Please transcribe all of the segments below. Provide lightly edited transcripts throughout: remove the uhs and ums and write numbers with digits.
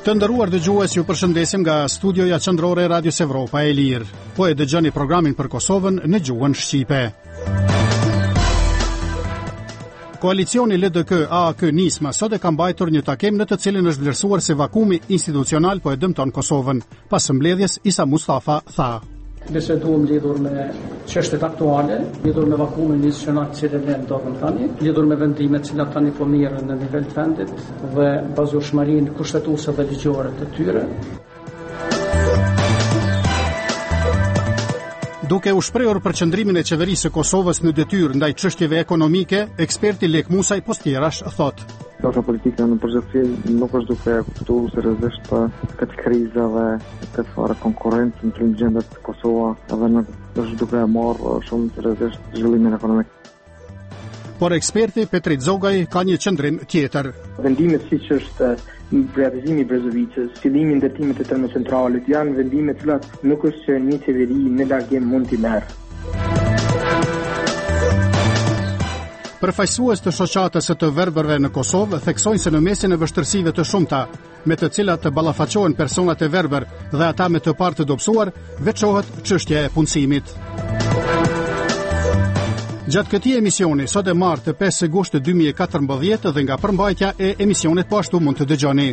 Të nderuar dëgjues, ju përshëndesim nga studioja qendrore e Radios Evropa e Lirë. Po e dëgjoni programin për Kosovën në gjuhën shqipe. Koalicioni LDK-AAK Nisma sot e ka mbajtur një takim në të cilin është vlerësuar se vakumi institucional po e dëmton Kosovën. Pas mbledhjes, Isa Mustafa tha: Biseduam lidhur me çështjet aktuale, lidhur me vakumin institucional që ne ndodhem tani, lidhur me vendimet që tani po mirën në nivel të vendit dhe bazueshmërinë kushtetuese dhe ligjore të tyre. Duke u shprehur për qëndrimin e qeverisë së Kosovës në detyrë ndaj çështjeve ekonomike, eksperti Lek Musaj Postjerash thotë: Klasha politike në përgjithësi nuk është duke kuptuar seriozisht këtë krizë dhe këtë farë konkurrencë në gjendet të Kosova dhe nuk është duke marrë shumë seriozisht zhvillimin ekonomik. Por eksperti Petrit Zogaj ka një qëndrim tjetër. Vendimet siç është privatizimi i Brezovicës, fillimi i ndërtimit të termocentralit janë vendime të cilat nuk është që një qeveri në largim mund t'i merr. Përfaqësues të shoqatës së të verbërve në Kosovë theksojnë se në mesin e vështirësive të shumta, me të cilat të ballafaqohen personat e verbër dhe ata me të parë të dobësuar, veçohet çështja e punësimit. Gjatë këtij emisioni, sot e martë 5 gusht 2014 dhe nga përmbajtja e emisionit po ashtu mund të dëgjoni.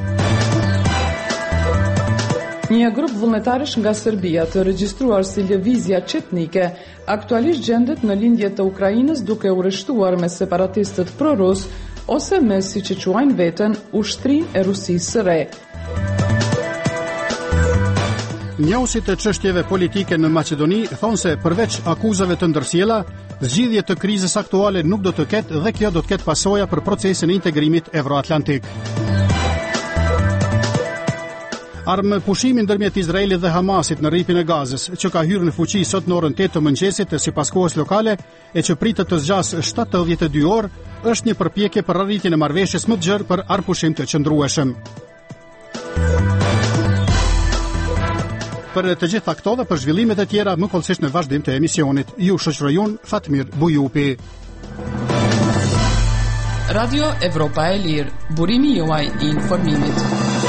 Një grup vullnetarësh nga Serbia të regjistruar si lëvizja çetnike aktualisht gjendet në lindje të Ukrainës duke u rreshtuar me separatistët pro-rus ose me, siç e quajnë veten, ushtrinë e Rusisë së Re. Njohuesit të çështjeve politike në Maqedoni thonë se përveç akuzave të ndërsjella, zgjidhje të krizës aktuale nuk do të ketë dhe kjo do të ketë pasoja për procesin e integrimit evroatlantik. Armëpushimi ndërmjet Izraelit dhe Hamasit në rripin e Gazës, që ka hyrë në fuqi sot në orën 8 të mëngjesit sipas kohës lokale e që pritet të zgjasë 72 orë, është një përpjekje për arritjen e marrëveshjes më të gjerë për arpushim të qëndrueshëm. Për të gjitha këto dhe për zhvillimet e tjera më kollësisht në vazhdim të emisionit, ju shoqëroj unë Fatmir Bujupi. Radio Evropa e Lirë, burimi juaj i informimit.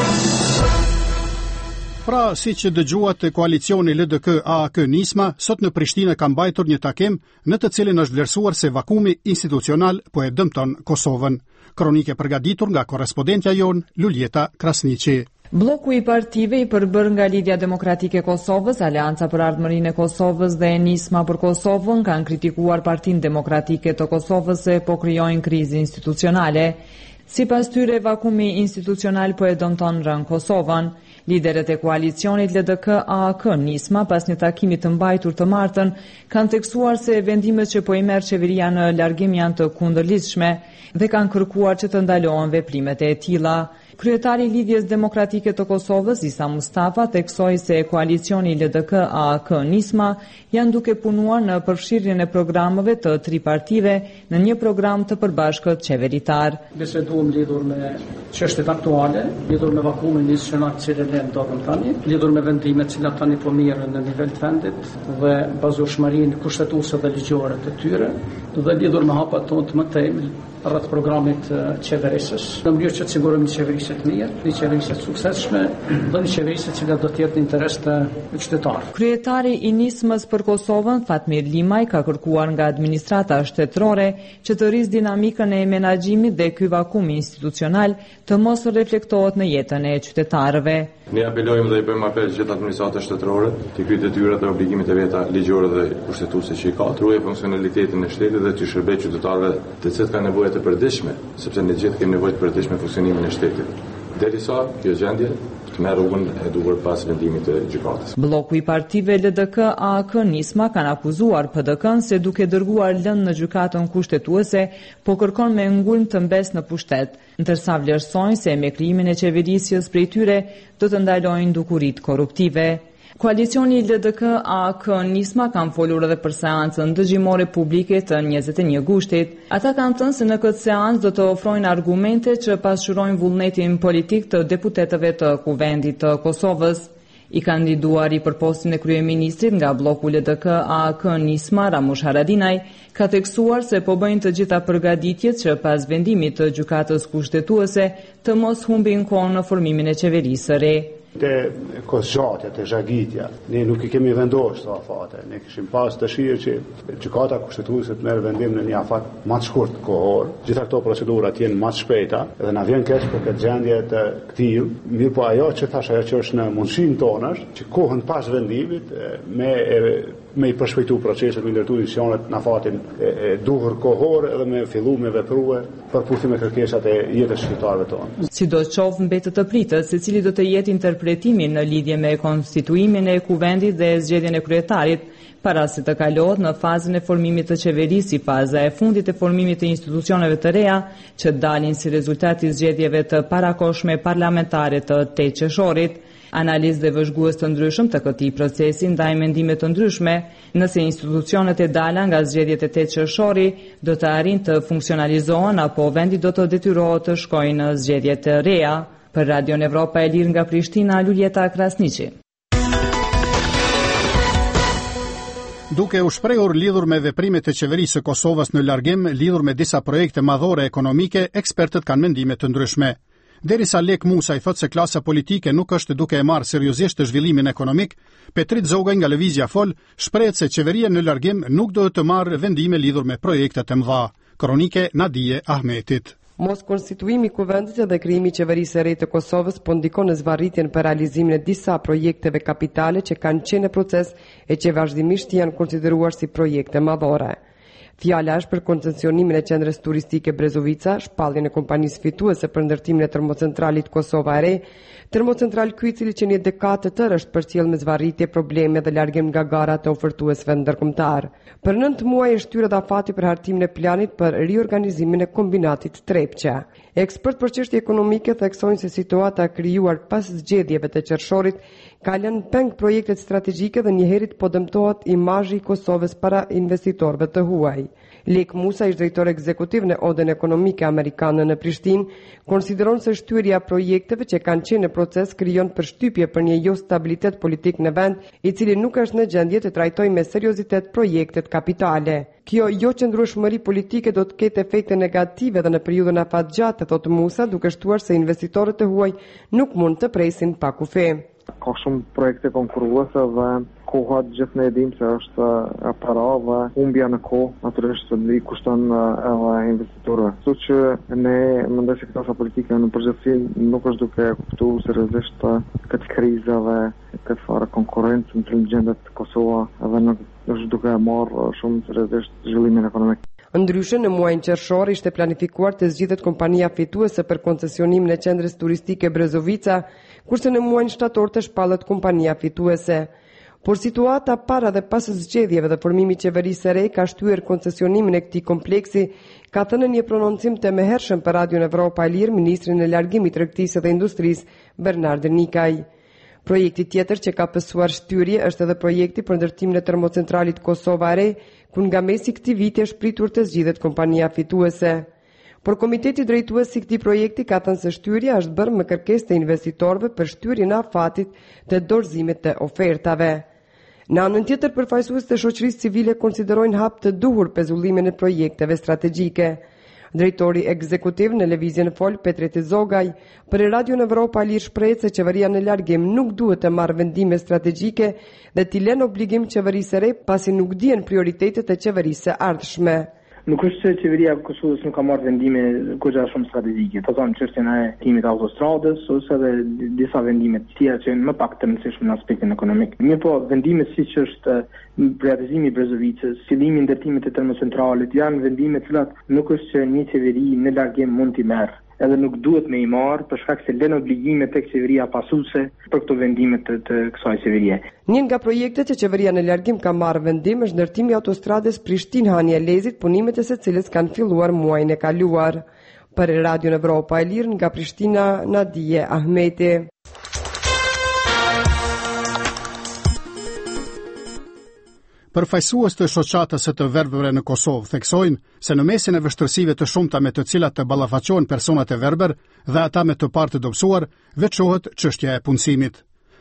Pra, si që dëgjuat, koalicioni LDK-AAK Nisma sot në Prishtinë ka mbajtur një takim në të cilin është vlerësuar se vakumi institucional po e dëmton Kosovën. Kronike përgatitur nga korrespondentja jon Luljeta Krasniqi. Bloku i partive i përbër nga Lidhja Demokratike e Kosovës, Aleanca për Ardhmërinë e Kosovës dhe Nisma për Kosovën kanë kritikuar Partinë Demokratike të Kosovës se po krijojnë krizë institucionale. Sipas tyre, vakumi institucional po e dëmton rënë Kosovën. Liderët e koalicionit LDK-AAK Nisma pas një takimi të mbajtur të martën kanë theksuar se vendimet që po i merr qeveria në largim janë të kundërlidhshme dhe kanë kërkuar që të ndalohen veprimet e tilla. Kryetari i Lidhjes Demokratike të Kosovës, Isa Mustafa, theksoi se koalicioni LDK-AAK Nisma janë duke punuar në përfshirjen e programeve të tripartive në një program të përbashkët qeveritar. Biseduam lidhur me çështjet aktuale, lidhur me vakumin institucional që ne ndodhem tani, lidhur me vendimet që tani po mirën në nivel të vendit dhe bazueshmërinë kushtetuese dhe ligjore të tyre, dhe lidhur me hapat tonë të mëtej rreth programit qeverisës, në mënyrë që të sigurojmë një qeverisë të mirë, një qeverisë të suksesshme dhe një qeverisë që do të jetë në interes të qytetarëve. Kryetari i Nismës për Kosovën, Fatmir Limaj, ka kërkuar nga administrata shtetërore që të rrisë dinamikën e menaxhimit dhe ky vakum institucional të mos reflektohet në jetën e qytetarëve. Ne apelojmë dhe i bëjmë apel gjithë administratës shtetërore të kryejë detyrat dhe obligimet e veta ligjore dhe kushtetuese që i ka, të ruajë funksionalitetin e shtetit dhe të shërbejë qytetarëve të cilët kanë nevojë të përditshme, sepse ne gjithë kemi nevojë të përditshme funksionimin e shtetit. Derisa kjo gjendje të merr rrugën e duhur pas vendimit të gjykatës. Bloku i partive LDK-AAK Nisma kanë akuzuar PDK-n se duke dërguar lëndë në gjykatën kushtetuese, po kërkon me ngulm të mbes në pushtet, ndërsa vlerësojnë se me krijimin e qeverisjes prej tyre do të ndalojnë dukuritë korruptive. Koalicioni LDK-AAK Nisma kanë folur edhe për seancën dëgjimore publike të 21 gushtit. Ata kanë thënë se në këtë seancë do të ofrojnë argumente që pasqyrojnë vullnetin politik të deputetëve të Kuvendit të Kosovës. I kandiduari për postin e kryeministrit nga bloku LDK-AAK Nisma Ramush Haradinaj ka theksuar se po bëjnë të gjitha përgatitjet që pas vendimit të gjykatës kushtetuese të mos humbin kohën në formimin e qeverisë së re. Te kosgjatja, te zhagitja, ne nuk I kemi vendosur këto afate, ne kishim pas dëshirë që gjykata kushtetuese të merr vendim në një afat më të shkurt kohor. Gjitha këto procedura të jenë më të shpejta dhe na vjen keq për këtë gjendje të këtij. Mirë, po ajo që thash, ajo që është në mundësinë tonë është që kohën pas vendimit me I përshpejtu proceset, me ndërtu decisionet në afatin e duhur kohor edhe me fillu me veprue për puthim me kërkesat e jetës shqiptarëve tonë. Sidoqoftë mbetet të pritët se cili do të jetë interpretimi në lidhje me konstituimin e kuvendit dhe zgjedhjen e kryetarit, para se të kalohet në fazën e formimit të qeverisë si faza e fundit e formimit të institucioneve të reja që dalin si rezultat I zgjedhjeve të parakohshme parlamentare të 8 qershorit. Analizë dhe vëzhgues të ndryshëm të këtij procesi ndajnë mendime të ndryshme nëse institucionet e dala nga zgjedhjet e 8 qershori do të arrijnë të funksionalizohen apo vendi do të detyrohet të shkojë në zgjedhje të reja. Për Radion Evropa e Lirë nga Prishtina, Luljeta Krasniqi. Duke u shprehur lidhur me veprimet e qeverisë së Kosovës në largim lidhur me disa projekte madhore ekonomike, ekspertët kanë mendime të ndryshme. Derisa Lek Musa I thotë se klasa politike nuk është duke e marrë seriozisht zhvillimin ekonomik, Petrit Zogaj nga Lëvizja Fol shprehet se qeveria në largim nuk do të marrë vendime lidhur me projektet e mëdha. Kronike Nadije Ahmetit. Mos konstituimi I kuvendit dhe krijimi I qeverisë së re të Kosovës po ndikon në zvarritjen për realizimin e disa projekteve kapitale që kanë qenë në proces e që vazhdimisht janë konsideruar si projekte madhore. Fjala është për koncesionimin e qendrës turistike Brezovica, shpalljen e kompanisë fituese për ndërtimin e termocentralit Kosova e Re, termocentral ky I cili që një dekadë të tërë është përcjell me zvarritje, probleme dhe largim nga gara të ofertuesve ndërkombëtar. Për 9 muaj është hyrë afati për hartimin e planit për riorganizimin e kombinatit Trepça. Ekspert për çështje ekonomike theksojnë se situata krijuar pas zgjedhjeve të qershorit ka lënë peng projektet strategjike dhe njëherët po dëmtohet imazhi I Kosovës para investitorëve të huaj. Lek Musa, ish drejtor ekzekutiv në Odën Ekonomike Amerikane në Prishtinë, konsideron se shtyrja projekteve që kanë qenë në proces krijon përshtypje për një jo stabilitet politik në vend, I cili nuk është në gjendje të trajtojë me seriozitet projektet kapitale. Kjo jo qëndrueshmëri politike do të ketë efekte negative dhe në periudhën afatgjatë, thotë Musa, duke shtuar se investitorët e huaj nuk mund të presin pa kufe. Ka shumë projekte konkurruese dhe koha gjithë ne e dim se është e para dhe humbja në kohë natyrisht I kushton edhe investitorëve. Kështu që ne mendoj se klasa politike në përgjithësi nuk është duke kuptuar seriozisht këtë krizë dhe këtë farë konkurrencë në gjendet Kosova dhe nuk është duke marrë shumë seriozisht zhvillimin ekonomik. Ndryshe, në muajin qershor ishte planifikuar të zgjidhet kompania fituese për koncesionimin e qendrës turistike Brezovica, kurse në muajin shtator të shpallet kompania fituese. Por situata para dhe pas zgjedhjeve dhe formimit qeverisë së re ka shtyer koncesionimin e këtij kompleksi, ka thënë një prononcim të mëhershëm për Radion Evropa e Lirë ministri në largimit të tregtisë dhe industrisë Bernard Nikaj. Projekti tjetër që ka pësuar shtyrje është edhe projekti për ndërtimin e termocentralit Kosova e Re, ku nga mesi këtij viti është pritur të zgjidhet kompania fituese. Por komiteti drejtues I këtij projekti ka thënë se shtyrja është bërë me kërkesë të investitorëve për shtyrjen e afatit të dorëzimit të ofertave. Në anën tjetër, përfaqësues të shoqërisë civile konsiderojnë hap të duhur pezullimin e projekteve strategjike. Drejtori ekzekutiv në Lëvizjen Fol, Petrit Zogaj, për Radion Evropa Lirë shprehet se qeveria në largim nuk duhet të marrë vendime strategjike dhe t'i lënë obligim qeverisë së re pasi nuk dihen prioritetet e qeverisë së ardhshme. Nuk është se qeveria e Kosovës nuk ka marrë vendime goxha shumë strategjike, të thonë çështjen e timit të autostradës ose edhe disa vendime të tjera që janë më pak të rëndësishme në aspektin ekonomik. Mirë po, vendime siç është privatizimi I Brezovicës, fillimi I ndërtimit të termocentralit janë vendime të cilat nuk është që një qeveri në largim mund t'i merr. Edhe nuk duhet me I marrë për shkak se lën obligime tek qeveria pasuese për këto vendime të kësaj qeverie. Një nga projektet që qeveria në largim ka marrë vendim është ndërtimi I autostradës Prishtinë-Hania Lezit, punimet e së cilës kanë filluar muajin e kaluar. Për Radion Evropa e Lirë nga Prishtina, Nadije Ahmeti. Përfaqësues të shoqatës së të verbërve në Kosovë theksojnë se në mesin e vështirësive të shumta me të cilat të ballafaqohen personat e verbër dhe ata me të parë të dobësuar, veçohet çështja e punësimit.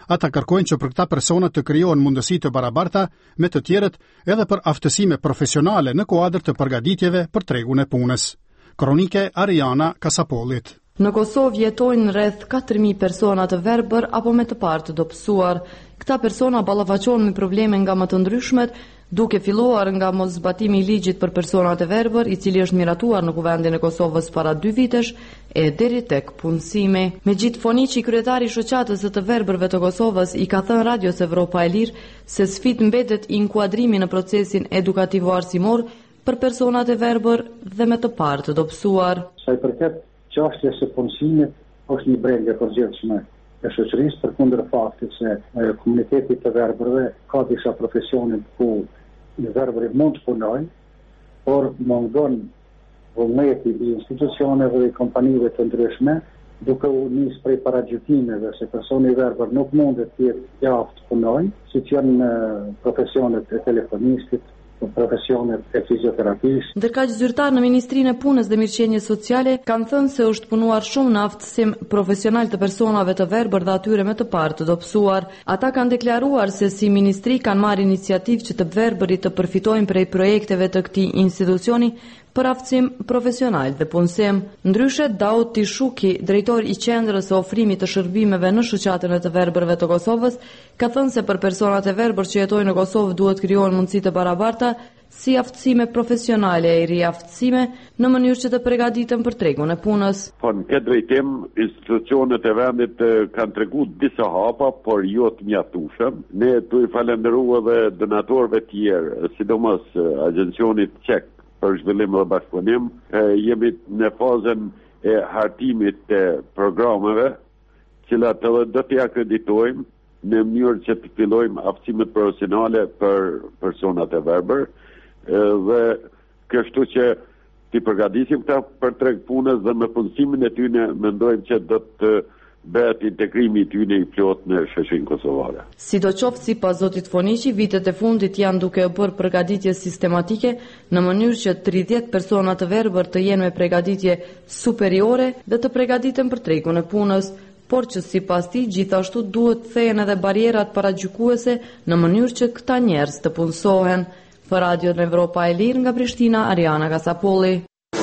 Ata kërkojnë që për këta persona të krijohen mundësi të barabarta me të tjerët edhe për aftësime profesionale në kuadër të përgatitjeve për tregun e punës. Kronike Ariana Kasapollit. Në Kosovë jetojnë rreth 4.000 persona të verbër apo me të parë të dobësuar. Këta persona ballafaqohen me probleme nga më të ndryshmet, duke filluar nga moszbatimi i ligjit për personat e verbër, i cili është miratuar në Kuvendin e Kosovës para 2 vitesh, e deri tek punësimi. Megjith Foniqi, kryetari i shoqatës së të verbërve të Kosovës, i ka thënë Radios Evropa e Lirë se sfidë mbetet inkuadrimi në procesin edukativo-arsimor për personat e verbër dhe me të parë të dobësuar. Sa i përket çështja së punësimit është një brengje përgjithshme e shoqërisë, përkundër faktit se komuniteti të verbërve ka disa profesione ku i verbërit mund të punojnë, por mungon vullneti i institucioneve dhe kompanive të ndryshme, duke u nisë prej paragjykimeve se personi i verbër nuk mundet të jetë javë të punojnë, siç janë profesionet e telefonistit, profesionet e fizioterapisë. Ndërkaq zyrtar në Ministrinë e Punës dhe Mirëqenies Sociale kanë thënë se është punuar shumë në aftësim profesional të personave të verbër dhe atyre me të parë të dobësuar. Ata kanë deklaruar se si ministri kanë marrë iniciativë që të verbërit të përfitojnë prej projekteve të këtij institucioni për aftësim profesional dhe punësim. Ndryshe, Daud Tishuki, drejtor i Qendrës së Ofrimit të Shërbimeve në Shoqatën e të Verbërve të Kosovës, ka thënë se për personat e verbër që jetojnë në Kosovë duhet krijohen mundësi të barabarta si aftësime profesionale e riaftësime në mënyrë që të përgatiten për tregun e punës. Po në këtë drejtim, institucionet e vendit kanë treguar disa hapa, por jo të mjaftueshëm. Ne tu i falenderoj edhe donatorëve të tjerë, sidomos agjencionit Çek për zhvillim dhe bashkëpunim. Jemi në fazën e hartimit të programeve, cilat edhe do t'i akreditojmë në mënyrë që të fillojmë aftësimet profesionale për personat e verbër, dhe kështu që t'i përgatisim këta për treg punës dhe me punësimin e tyne mendojmë që do të bëhet integrimi i tyne i plot në shoqërinë kosovare. Sidoqoftë, sipas zotit Foniqi, vitet e fundit janë duke bërë përgatitje sistematike në mënyrë që 30 persona të verbër të jenë me përgatitje superiore dhe të përgatiten për tregun e punës, por që sipas tij gjithashtu duhet thehen edhe barierat paragjykuese në mënyrë që këta njerëz të punësohen. Për Radion Evropa e Lirë nga Prishtina, Ariana Kasapolli.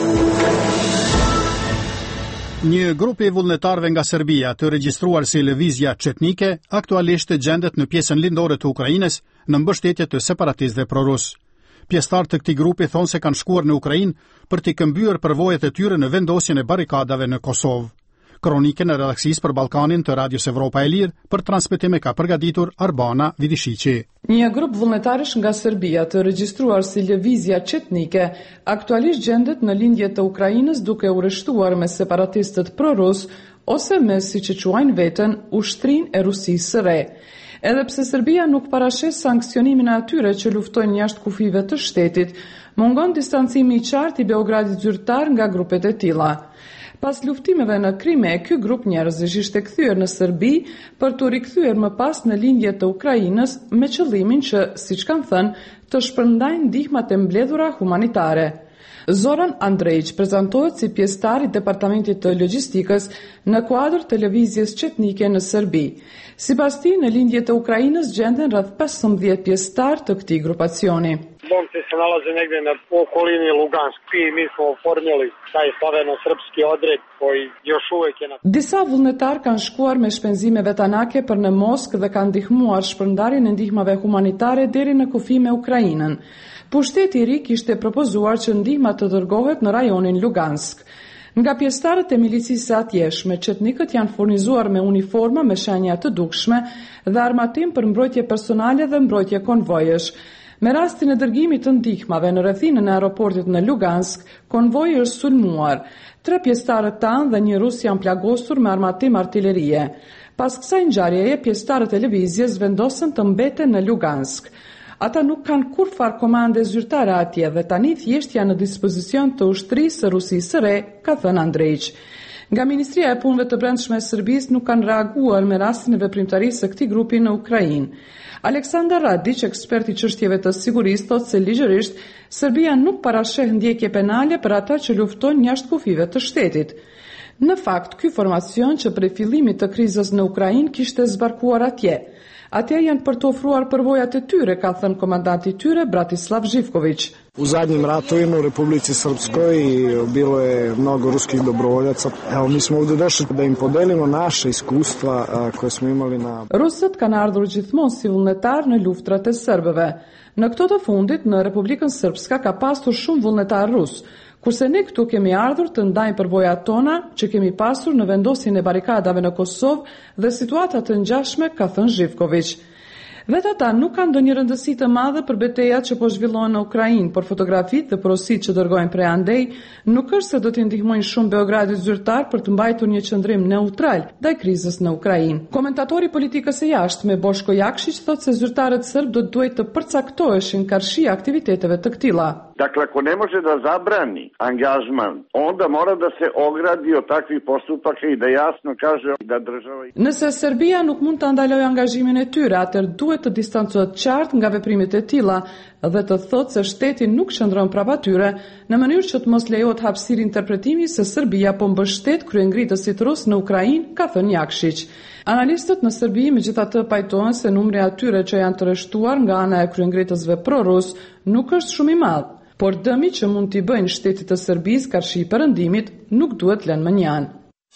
Një grup i vullnetarëve nga Serbia të regjistruar si lëvizja çetnike aktualisht gjendet në pjesën lindore të Ukrainës në mbështetje të separatistëve prorus. Pjesëtarët të këtij grupi thonë se kanë shkuar në Ukrainë për t'i këmbyer përvojat e tyre në vendosjen e barrikadave në Kosovë. Kronikën e redaksisë për Ballkanin të Radios Evropa e Lirë për transmetim e ka përgatitur Arbana Vidishiqi. Një grup vullnetarësh nga Serbia të regjistruar si lëvizja çetnike aktualisht gjendet në lindje të Ukrainës duke u rreshtuar me separatistët pro-rus ose me siç e quajnë veten ushtrinë e Rusisë së Re. Edhe pse Serbia nuk parashes sankcionimin e atyre që luftojnë jashtë kufive të shtetit, mungon distancimi i qartë i Beogradit zyrtar nga grupet e tilla. Pas luftimeve në Krime, ky grup njerëzish ishte kthyer në Serbi për t'u rikthyer më pas në lindje të Ukrainës me qëllimin që, siç kanë thënë, të shpërndajnë ndihmat e mbledhura humanitare. Zoran Andrejić prezantohet si pjesëtar i Departamentit të Logjistikës në kuadër të lëvizjes çetnike në Serbi. Sipas tij, në lindje të Ukrainës gjenden rreth 15 pjesëtar të këtij grupacioni. Momci se nalaze negdje na okolini Lugansk. Mi smo oformili taj slaveno-srpski odred koji još uvek je na... Disa vullnetar kanë shkuar me shpenzime vetanake për në Moskë dhe kanë ndihmuar shpërndarjen e ndihmave humanitare deri në kufi me Ukrainën. Pushteti i ri kishte propozuar që ndihma të dërgohet në rajonin Lugansk. Nga pjesëtarët e milicisë së atjeshme, çetnikët janë furnizuar me uniforma me shenja të dukshme dhe armatim për mbrojtje personale dhe mbrojtje konvojësh. Me rastin e dërgimit të ndihmave në rrethinën e aeroportit në Lugansk, konvoji është sulmuar. 3 pjesëtarë tanë dhe një rus janë plagosur me armatim artillerie. Pas kësaj ngjarjeje, pjesëtarët e lëvizjes vendosën të mbeten në Lugansk. Ata nuk kanë kurfar komande zyrtare atje dhe tani thjesht janë në dispozicion të ushtrisë së Rusisë së Re, ka thënë Andrejić. Nga Ministria e Punëve të Brendshme e Serbisë nuk kanë reaguar me rastin e veprimtarisë së këtij grupi në Ukrainë. Aleksandar Radić, ekspert i çështjeve të sigurisë, thotë se ligjërisht Serbia nuk parasheh ndjekje penale për ata që luftojnë jashtë kufive të shtetit. Në fakt, ky formacion që prej fillimit të krizës në Ukrainë kishte zbarkuar atje. Atje janë për të ofruar përvojat e tyre, ka thënë komandanti i tyre Bratislav Živković. U zadnjem ratovima u Republici Srpskoj bilo je mnogo ruskih dobrovoljaca. Evo, mi smo ovdje došli da im podelimo naše iskustva koje smo imali na... Rusët kanë ardhur gjithmonë si vullnetar në luftrat e serbëve. Në këto të fundit, në Republikën Srpska ka pasur shumë vullnetar rus, kurse ne këtu kemi ardhur të ndajmë përvojat tona që kemi pasur në vendosjen e barikadave në Kosovë dhe situata të ngjashme, ka thënë Živković. Vetë ata nuk kanë ndonjë rëndësi të madhe për betejat që po zhvillohen në Ukrainë, por fotografitë dhe porositë që dërgojnë prej andej nuk është se do t'i ndihmojnë shumë Beogradit zyrtar për të mbajtur një qëndrim neutral ndaj krizës në Ukrainë. Komentatori politikës së jashtme Boško Jakšić thotë se zyrtarët serb do duhet të përcaktoheshin karshia aktiviteteve të këtilla. Dakle, ako ne može da zabrani angažman, onda mora da se ogradi od takvih postupaka i da jasno kaže da država... Nëse Serbia nuk mund të ndalojë angazhimin e tyre, atëherë duhet të distancohet qartë nga veprimet e tilla dhe të thotë se shteti nuk qëndron prapa tyre në mënyrë që të mos lejohet hapësirë interpretimi se Serbia po mbështet kryengritësit rus në Ukrainë, ka thënë Jakšić. Analistët në Serbi megjithatë pajtohen se numri atyre që janë të arrestuar nga ana e kryengritësve pro-rus nuk është shumë i madh, por dëmi që mund t'i bëjnë shtetit të Serbisë karshi perëndimit nuk duhet lënë mënjan.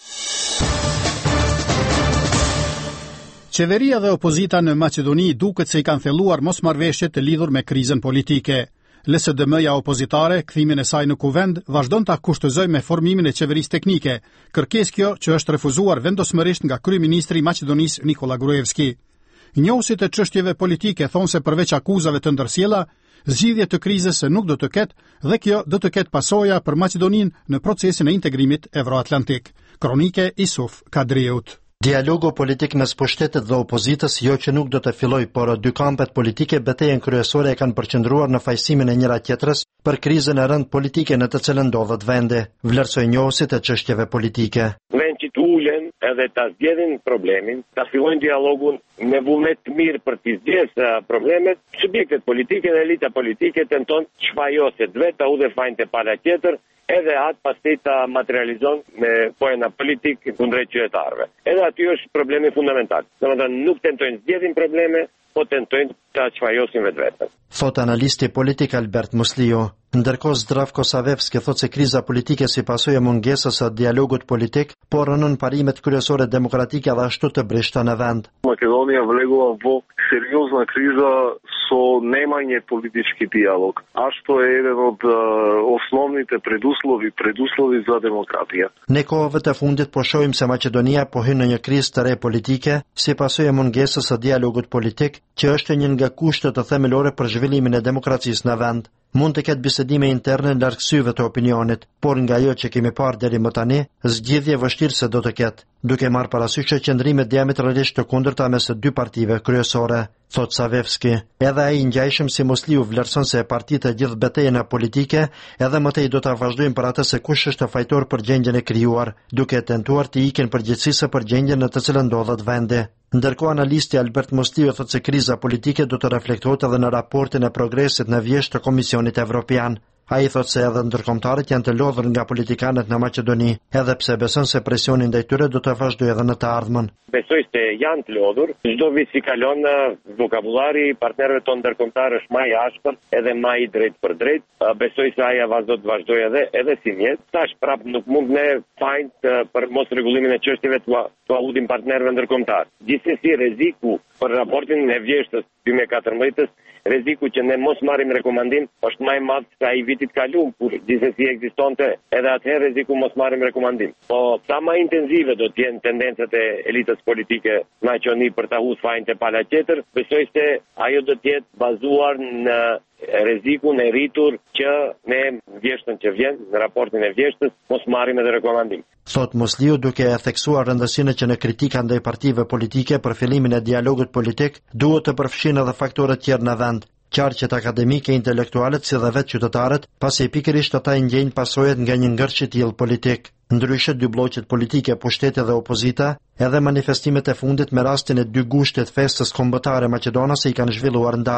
Qeveria dhe opozita në Maqedoni duket se i kanë thelluar mosmarrëveshjet të lidhur me krizën politike. LSDM-ja opozitare, kthimin e saj në kuvend, vazhdon ta kushtëzojë me formimin e qeverisë teknike, kërkesë kjo që është refuzuar vendosmërisht nga kryeministri i Maqedonisë Nikola Gruevski. Njohësit e çështjeve politike thonë se përveç akuzave të ndërsjella, zgjidhje të krizës nuk do të ketë dhe kjo do të ketë pasoja për Maqedoninë në procesin e integrimit evroatlantik. Kronike Isuf Kadriut. Dialogu politik mes pushtetit dhe opozitës jo që nuk do të filloj, por dy kampet politike betejën kryesore e kanë përqendruar në fajsimin e njëra tjetrës për krizën e rënd politike në të cilën ndodhet vendi, vlerësoi njohësit e çështjeve politike. Vend që të ulen edhe ta zgjedhin problemin, ta fillojnë dialogun me vullnet të mirë për të zgjedhur problemet, subjektet politike dhe elita politike tenton të shfajoset vetë u dhe fajnë të pala tjetër, edhe atë pastaj ta materializon me pojena politik kundrejt qytetarëve. Edhe aty është problemi fundamental. Domethënë nuk tentojnë zgjedhin probleme, po tentojnë ta çfajosin vetveten. Thot analisti politik Albert Musliu. Ndërkohë Zdravko Savevski thotë se kriza politike si pasojë e mungesës së dialogut politik, po rënon parimet kryesore demokratike dhe ashtu të brishta në vend. Македонија влегува во сериозна криза со немање политички диалог, а што е еден од основните предуслови за демократија. Në kohëve të fundit po shohim se Maqedonia po hyn në një krizë të re politike si pasojë e mungesës së dialogut politik, që është një nga kushtet të themelore për zhvillimin e demokracisë në vend. Mund të ketë bisedime interne larg syve të opinionit, por nga ajo që kemi parë deri më tani, zgjidhje vështirë se do të ketë, duke marrë parasysh qëndrimet diametralisht të kundërta mes dy partive kryesore, thot Savevski. Edhe ai ngjajshëm si Musliu vlerëson se partitë e gjithë betejën politike, edhe më tej do ta vazhdojnë për atë se kush është fajtor për gjendjen e krijuar, duke tentuar të ikin përgjegjësisë për gjendjen në të cilën ndodhet vendi. Ndërkohë analisti Albert Musliu thotë se kriza politike do të reflektohet edhe në raportin e progresit në vjesht të Komisionit Evropian. Ai thotë se edhe ndërkombëtarët janë të lodhur nga politikanët në Maqedoni, edhe pse beson se presioni ndaj tyre do të vazhdojë edhe në të ardhmen. Besoj se janë të lodhur, çdo vit që kalon vokabullari i partnerëve tonë ndërkombëtar është më i ashpër, edhe më i drejt për drejt. Besoj se ai do të vazhdojë edhe si mjet. Tash prap nuk mund ne fajt për mos rregullimin e çështjeve të audin partnerëve ndërkombëtar. Gjithsesi rreziku për raportin e vjeshtës 2014, rreziku që ne mos marrim rekomandim është më i madh se ai vitit kaluar, kur gjithsesi ekzistonte edhe atëherë rreziku mos marrim rekomandim. Po sa më intensive do të jenë tendencat e elitës politike në Maqedoni për ta hudhur fajin te pala tjetër, besoj se ajo do të jetë bazuar në rrezikun e rritur që ne vjeshtën që vjen në raportin e vjeshtës mos marrim edhe rekomandim. Thot Musliu duke e theksuar rëndësinë që në kritika ndaj partive politike për fillimin e dialogut politik duhet të përfshin edhe faktorët tjerë në vend, qarqet akademike, intelektualët si dhe vetë qytetarët, pasi pikërisht ata i ndjejnë pasojat nga një ngërç i tillë politik. Ndryshe dy bloqet politike, pushteti dhe opozita, edhe manifestimet e fundit me rastin e dy gushtet festës kombëtare maqedonase i kanë zhvilluar ndaras.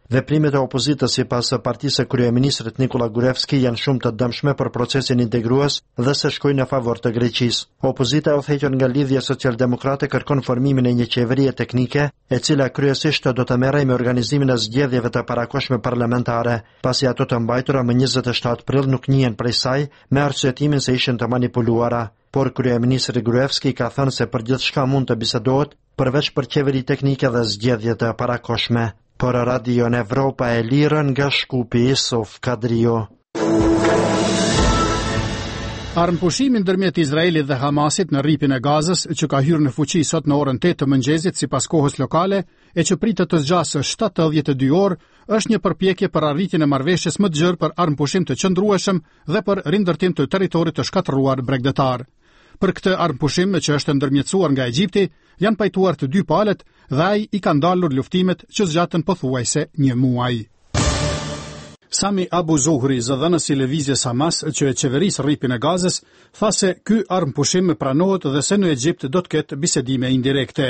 Veprimet e opozitës sipas së partisë së kryeministrit Nikola Gruevski janë shumë të dëmshme për procesin integrues dhe se shkojnë në favor të Greqisë. Opozita e udhëhequr nga Lidhja Socialdemokrate kërkon formimin e një qeverie teknike, e cila kryesisht do të merrej me organizimin e zgjedhjeve të parakohshme parlamentare, pasi ato të mbajtura më 27 prill nuk njihen prej saj me arsyetimin se ishin të manipuluara. Por kryeministri Gruevski ka thënë se për gjithçka mund të bisedohet, përveç për qeveri teknike dhe zgjedhje të parakohshme. Për Radio Evropa e Lirë nga Shkupi Sof Kadrio. Armpushimi ndërmjet Izraelit dhe Hamasit në rripin e Gazës, që ka hyrë në fuqi sot në orën 8 të mëngjesit sipas kohës lokale, e që pritet të zgjasë 72 orë, është një përpjekje për arritjen e marrëveshjes më të gjerë për armpushim të qëndrueshëm dhe për rindërtim të territorit të shkatërruar bregdetar. Për këtë armpushim që është ndërmjetësuar nga Egjipti, janë pajtuar të dy palët dhe ai i ka ndalur luftimet që zgjatën pothuajse një muaj. Sami Abu Zuhri, zëdhënës i lëvizjes Hamas që e qeveris rripin e Gazës, tha se ky armpushim pranohet dhe se në Egjipt do të ketë bisedime indirekte.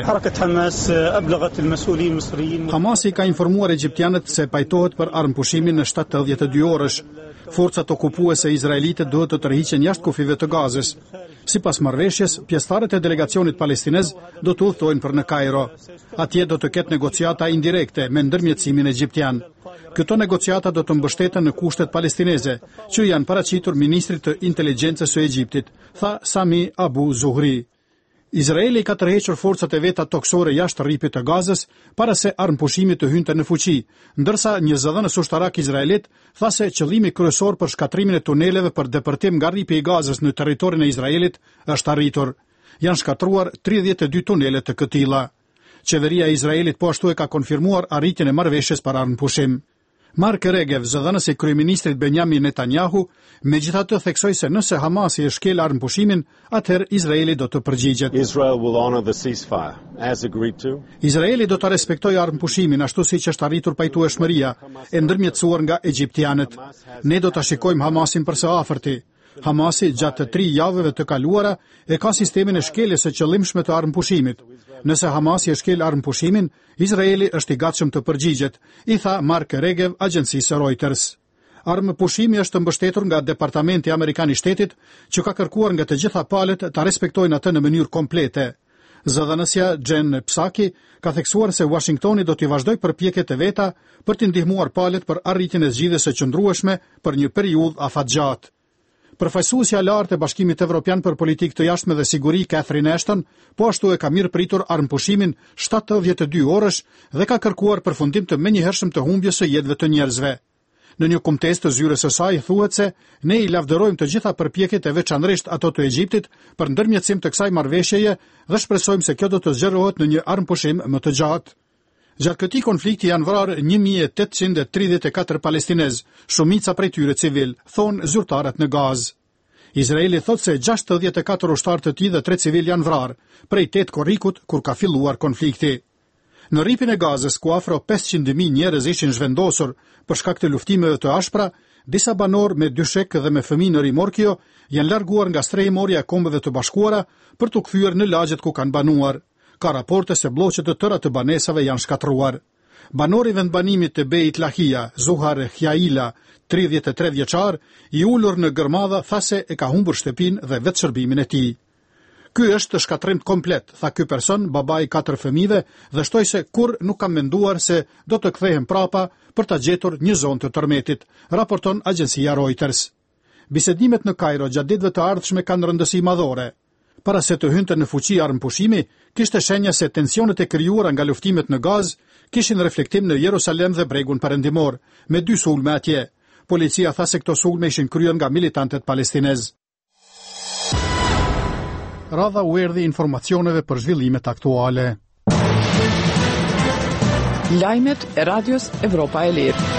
Hamasi ka informuar egjiptianët se pajtohet për armpushimin në 72 orësh. Forcat okupuese izraelite duhet të tërhiqen jashtë kufive të Gazës. Sipas marrëveshjes, pjesëtarët e delegacionit palestinez do të udhtojnë për në Kairo. Atje do të ketë negociata indirekte me ndërmjetësimin egjiptian. Këto negociata do të mbështeten në kushtet palestineze, që janë paraqitur ministrit të inteligjencës së Egjiptit, tha Sami Abu Zuhri. Izraeli ka tërhequr forcat e veta toksore jashtë rripit të Gazës para se armpushimi të hynte në fuqi, ndërsa një zëdhënës ushtarak izraelit tha se qëllimi kryesor për shkatrimin e tuneleve për depërtim nga rripi i Gazës në territorin e Izraelit është arritur. Janë shkatruar 32 tunele të këtilla. Qeveria e Izraelit po ashtu e ka konfirmuar arritjen e marrëveshjes për armpushim. Mark Regev, zëdhënës i kryeministrit Benjamin Netanyahu, megjithatë theksoi se nëse Hamasi e shkel armpushimin, atëherë Izraeli do të përgjigjet. Izraeli do të respektojë armpushimin ashtu siç është arritur pajtueshmëria e ndërmjetësuar nga egjiptianët. Ne do ta shikojmë Hamasin për së afërti. Hamasi gjatë 3 javëve të kaluara e ka sistemin e shkeljes së qëllimshme të armpushimit. Nëse Hamasi e shkel armpushimin, Izraeli është i gatshëm të përgjigjet, i tha Mark Regev agjencisë Reuters. Armpushimi është mbështetur nga Departamenti Amerikan i Shtetit, që ka kërkuar nga të gjitha palët të respektojnë atë në mënyrë komplete. Zëdhënësja Jen Psaki ka theksuar se Washingtoni do t'i vazhdojë përpjekjet e veta për t'i ndihmuar palët për arritjen e zgjidhjes së qëndrueshme për një periudhë afatgjatë. Përfaqësuesja lartë e Bashkimit Evropian për politikë të jashtme dhe siguri Catherine Ashton po ashtu e ka mirë pritur armpushimin 72 orësh dhe ka kërkuar përfundim të menjëhershëm të humbjes së jetëve të njerëzve. Në një kumtesë të zyrës së saj thuhet se ne i lavdërojmë të gjitha përpjekjet e veçanërisht ato të Egjiptit për ndërmjetësim të kësaj marrëveshjeje dhe shpresojmë se kjo do të zgjerohet në një armpushim më të gjatë. Gjatë këtij konflikti janë vrarë 1834 palestinez, shumica prej tyre civil, thonë zyrtarët në Gazë. Izraeli thot se 64 ushtarë të tij dhe 3 civil janë vrarë, prej 8 korrikut kur ka filluar konflikti. Në rripin e Gazës, ku afro 500.000 njerëz ishin zhvendosur për shkak të luftimeve të ashpra, disa banorë me dyshek dhe me fëmijë në rimorkio janë larguar nga strehimorja e Kombeve të Bashkuara për t'u kthyer në lagjet ku kanë banuar. Ka raporte se bloqet të tëra të banesave janë shkatruar. Banori vendbanimit të Beit Lahia, Zuhar Hjaila, 33 vjeçar, i ulur në gërmadha tha se e ka humbur shtëpinë dhe vetë shërbimin e tij. Ky është shkatrim komplet, tha ky person, babai 4 fëmijëve, dhe shtoi se kur nuk kam menduar se do të kthehen prapa për ta gjetur një zonë të tërmetit, raporton agjencia Reuters. Bisedimet në Kairo gjatë ditëve të ardhshme kanë rëndësi madhore. Para se të hynte në fuqi armpushimi, kishte shenja se tensionet e krijuara nga luftimet në Gazë kishin reflektim në Jerusalem dhe bregun perëndimor, me 2 sulme atje. Policia tha se këto sulme ishin kryer nga militantët palestinez. Radha u erdhi informacioneve për zhvillimet aktuale. Lajmet e Radios Evropa e Lirë.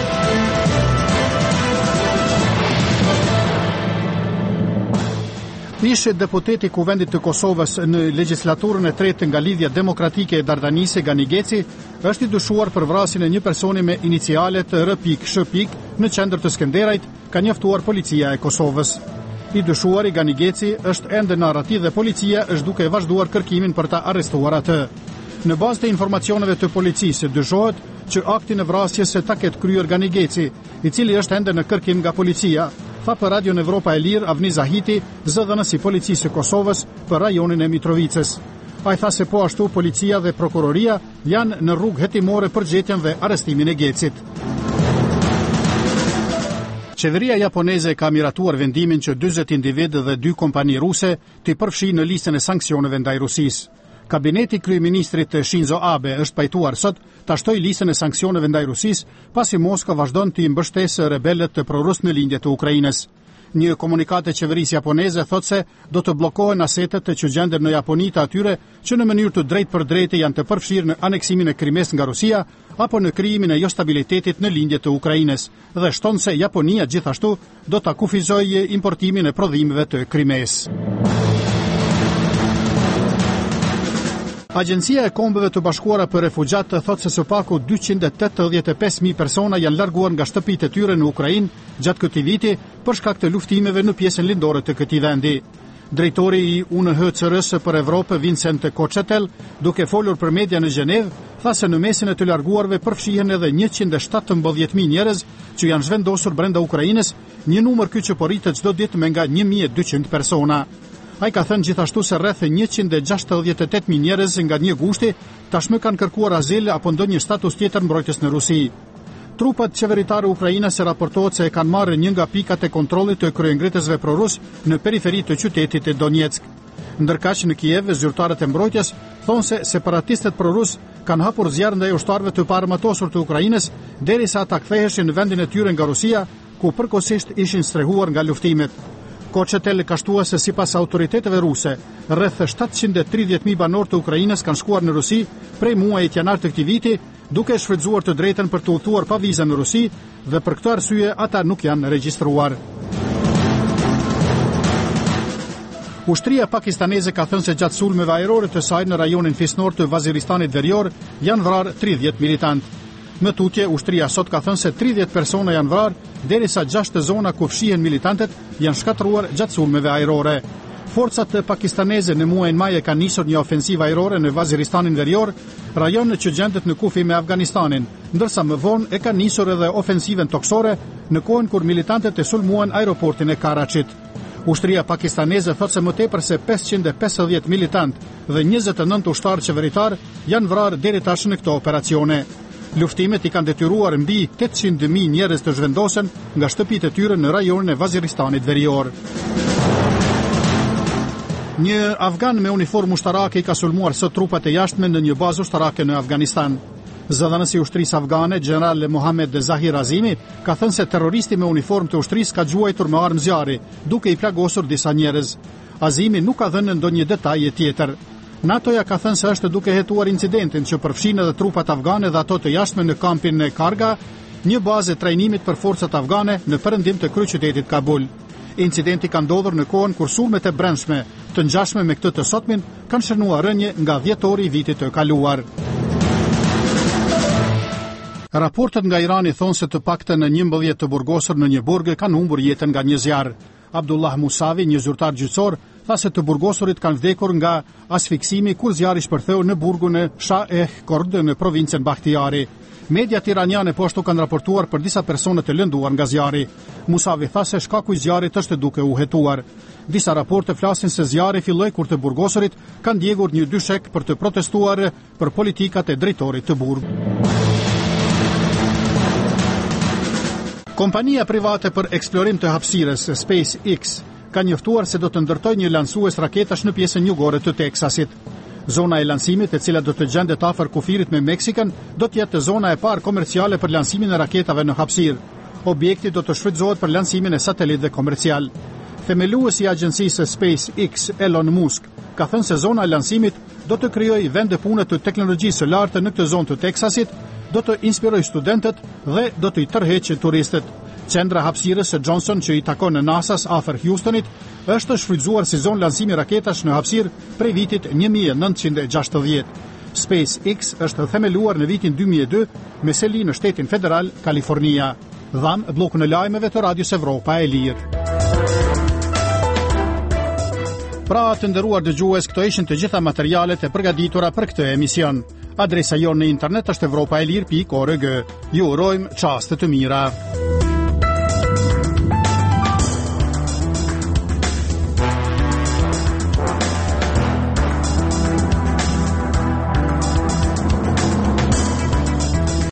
Ishte deputeti i Kuvendit të Kosovës në legjislaturën e tretë nga Lidhja Demokratike e Dardanise Ganigeci është i dyshuar për vrasjen e një personi me inicialet R.Sh. në qendër të Skenderajt, ka njoftuar policia e Kosovës. I dyshuari Ganigeci është ende në arrati dhe policia është duke vazhduar kërkimin për ta arrestuar atë. Në bazë të informacioneve të policisë, dyshohet që aktin e vrasjes ta ketë kryer Gani Geci, i cili është ende në kërkim nga policia, tha për Radion Evropa e Lirë Avni Zahiti, zëdhënësi i policisë së Kosovës për rajonin e Mitrovicës. Ai tha se po ashtu policia dhe prokuroria janë në rrugë hetimore për gjetjen dhe arrestimin e Gecit. Qeveria japoneze ka miratuar vendimin që 40 individ dhe 2 kompani ruse të përfshi në listën e sanksioneve ndaj Rusisë. Kabineti kryeministrit Shinzo Abe është pajtuar sot ta shtoj listën e sanksioneve ndaj Rusisë, pasi Moskva vazhdon të mbështesë rebelët të prorus në lindje të Ukrainës. Një komunikat e qeverisë japoneze thot se do të bllokohen asetet që gjenden në Japoni të atyre që në mënyrë të drejtë për drejtë janë të përfshirë në aneksimin e Krimes nga Rusia apo në krijimin e jo stabilitetit në lindje të Ukrainës, dhe shton se Japonia gjithashtu do ta kufizojë importimin e prodhimeve të Krimes. Agjencia e Kombeve të Bashkuara për Refugjat thot se së paku 285.000 persona janë larguar nga shtëpitë e tyre në Ukrainë gjatë këtij viti për shkak të luftimeve në pjesën lindore të këtij vendi. Drejtori i UNHCR-s për Evropë, Vincent Kochetel, duke folur për media në Gjenevë, tha se në mesin e të larguarve përfshihen edhe 117.000 njerëz që janë zhvendosur brenda Ukrainës, një numër ky që po rritet çdo ditë me nga 1.200 persona. Ai ka thënë gjithashtu se rreth 168.000 njerëz nga një gushti tashmë kanë kërkuar azil apo ndonjë status tjetër mbrojtjes në Rusi. Trupat qeveritare ukrainase raportohet se e kanë marrë një nga pikat e kontrollit të kryengritësve prorus në periferi të qytetit e Donetsk. Ndërkaq në Kiev, zyrtarët e mbrojtjes thonë se separatistët prorus kanë hapur zjarr ndaj ushtarëve të paarmatosur të Ukrainës derisa ata ktheheshin në vendin e tyre nga Rusia, ku përkohësisht ishin strehuar nga luftimet. Kochetel ka shtuar se sipas autoriteteve ruse, rreth 730.000 banor të Ukrainës kanë shkuar në Rusi prej muajit janar të këtij viti, duke shfrytzuar të drejtën për të udhëtuar pa vizë në Rusi, dhe për këtë arsye ata nuk janë regjistruar. Ushtria pakistaneze ka thënë se gjatë sulmeve ajrore të saj në rajonin fisnor të Vaziristanit Verior janë vrarë 30 militantë. Në tutje, ushtria sot ka thënë se 30 persona janë vrarë, derisa 6 zona ku fshihen militantët janë shkatruar gjatë sulmeve ajrore. Forcat pakistaneze në muajin maj e kanë nisur një ofensivë ajrore në Vaziristanin Verior, rajon që gjendet në kufi me Afganistanin, ndërsa më vonë e kanë nisur edhe ofensivën toksore në kohën kur militantët e sulmuan aeroportin e Karachit. Ushtria pakistaneze thotë se më tepër se 550 militantë dhe 29 ushtarë qeveritar janë vrarë deri tash në këto operacione. Luftimet i kanë detyruar mbi 800.000 njerëz të zhvendosen nga shtëpitë e tyre në rajonin e Vaziristanit Verior. Një afgan me uniformë ushtarake i ka sulmuar sot trupat e jashtme në një bazë ushtarake në Afganistan. Zëdhënësi i ushtrisë afgane, General Mohammed Zahir Azimi, ka thënë se terroristi me uniformë të ushtrisë ka gjuajtur me armë zjarri, duke i plagosur disa njerëz. Azimi nuk ka dhënë ndonjë detaj tjetër. NATO-ja ka thënë se është duke hetuar incidentin që përfshin edhe trupat afgane dhe ato të jashtme në kampin e Karga, një bazë e trajnimit për forcat afgane në perëndim të kryeqytetit Kabul. Incidenti ka ndodhur në kohën kur sulmet e brendshme, të ngjashme me këtë të sotmin, kanë shënuar rënje nga dhjetori i vitit të kaluar. Raportet nga Irani thonë se të paktën 11 të burgosur në një burg kanë humbur jetën nga një zjarr. Abdullah Musavi, një zyrtar gjyqësor, tha se të burgosurit kanë vdekur nga asfiksimi kur zjarri shpërtheu në burgun e Shah e Kord në provincën Bakhtiari. Mediat iraniane po ashtu kanë raportuar për disa persona të lënduar nga zjarri. Musavi tha se shkaku i zjarrit është duke u hetuar. Disa raporte flasin se zjarri filloi kur të burgosurit kanë djegur një dyshek për të protestuar për politikat e drejtorit të burg. Kompania private për eksplorim të hapësirës, SpaceX, ka njoftuar se do të ndërtojë një lansues raketash në pjesën jugore të Teksasit. Zona e lansimit, e cila do të gjendet afër kufirit me Meksikën, do të jetë zona e parë komerciale për lansimin e raketave në hapësirë. Objekti do të shfrytëzohet për lansimin e satelitëve komercial. Themeluesi i agjencisë SpaceX, Elon Musk, ka thënë se zona e lansimit do të krijojë vende pune të teknologjisë së lartë në këtë zonë të Teksasit, do të inspirojë studentët dhe do të i tërheqë turistët. Qendra hapësirës së Johnson që i takon në NASA afër Houstonit është shfrytzuar si zonë lansimi raketash në hapësirë prej vitit 1960. SpaceX është themeluar në vitin 2002 me seli në shtetin federal Kalifornia. Dham bllokun e lajmeve të Radios Evropa e Lirë. Pra të nderuar dëgjues, këto ishin të gjitha materialet e përgatitura për këtë emision. Adresa jonë në internet është evropaelir.org. Ju urojmë çaste të mira.